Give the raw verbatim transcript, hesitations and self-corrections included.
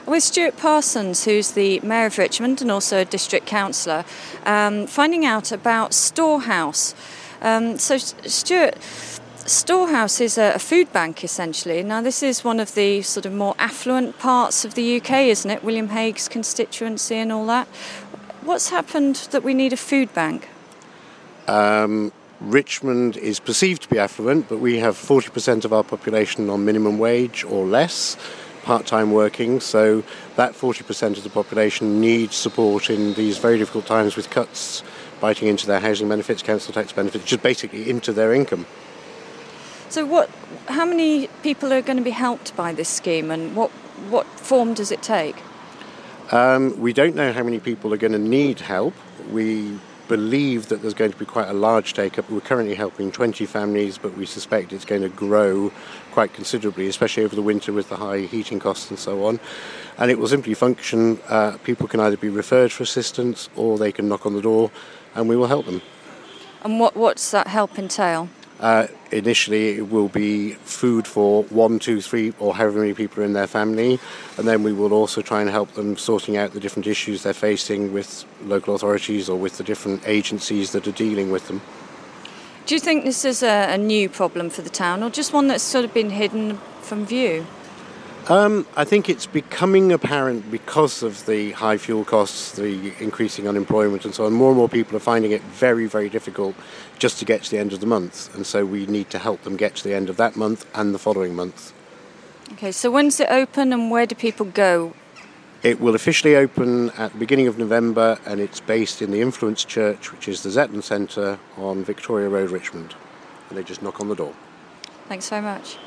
With Stuart Parsons, who's the Mayor of Richmond and also a District Councillor, um, finding out about Storehouse. Um, so, Stuart, Storehouse is a, a food bank, essentially. Now, this is one of the sort of more affluent parts of the U K, isn't it? William Hague's constituency and all that. What's happened that we need a food bank? Um, Richmond is perceived to be affluent, but we have forty percent of our population on minimum wage or less, part-time working, so that forty percent of the population needs support in these very difficult times with cuts biting into their housing benefits, council tax benefits, just basically into their income. So what? How many people are going to be helped by this scheme, and what, what form does it take? Um, we don't know how many people are going to need help. We believe that there's going to be quite a large take-up. We're currently helping twenty families, but we suspect it's going to grow quite considerably, especially over the winter with the high heating costs and so on. And it will simply function. Uh, people can either be referred for assistance or they can knock on the door and we will help them. And what what's that help entail? Uh, initially, it will be food for one, two, three, or however many people are in their family, and then we will also try and help them sorting out the different issues they're facing with local authorities or with the different agencies that are dealing with them. Do you think this is a, a new problem for the town, or just one that's sort of been hidden from view? Um, I think it's becoming apparent because of the high fuel costs, the increasing unemployment and so on. More and more people are finding it very, very difficult just to get to the end of the month. And so we need to help them get to the end of that month and the following month. OK, so when's it open and where do people go? It will officially open at the beginning of November and it's based in the Influence Church, which is the Zetland Centre on Victoria Road, Richmond. And they just knock on the door. Thanks very much.